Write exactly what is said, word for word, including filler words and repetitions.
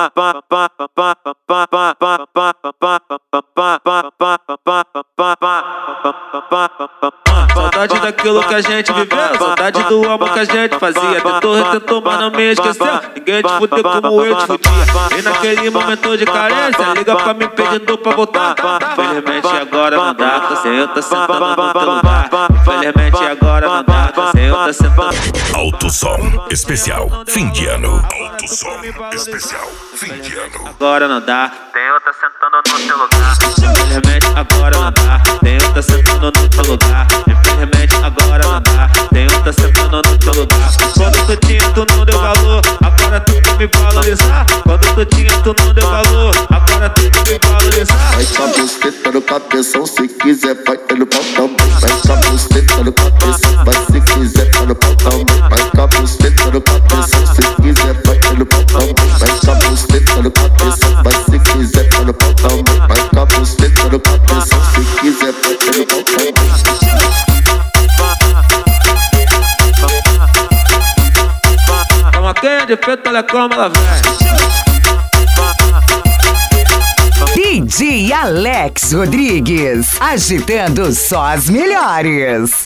Saudade daquilo que a gente viveu, saudade do amor que a gente fazia. Tentou, retentou, mas não me esqueceu. Ninguém te fudeu como eu te fudia. E naquele momento de carência, liga pra mim pedindo pra voltar. Infelizmente agora não dá, você tá sentando no teu lugar. Infelizmente agora não dá, você tá sentando. Alto Som Especial Fim de Ano. Alto Som Especial Fim de Ano. Agora não dá, tem outra sentando no teu lugar. Infelizmente agora não dá, tem outra sentando no teu lugar. Infelizmente agora não dá, tem outra sentando no teu lugar. Quando tu tinha tu não deu valor, agora tu quer me valorizar. Quando tu tinha tu não deu valor, agora tu quer me valorizar. Vai com a buceta no cabeção, se quiser vai pelo pau também. Vai com a buceta no cabeção, vai se quiser vai no pau também. Vai com a buceta no cabeção, se quiser vai pelo pau também. Vai com a buceta no cabeção, vai se quiser vai no pau também. Vai com a buceta no cabeção, se quiser vai pelo pau também. Calma quem é de feito, olha como ela vem. D J Alex Rodrigues, agitando só as melhores.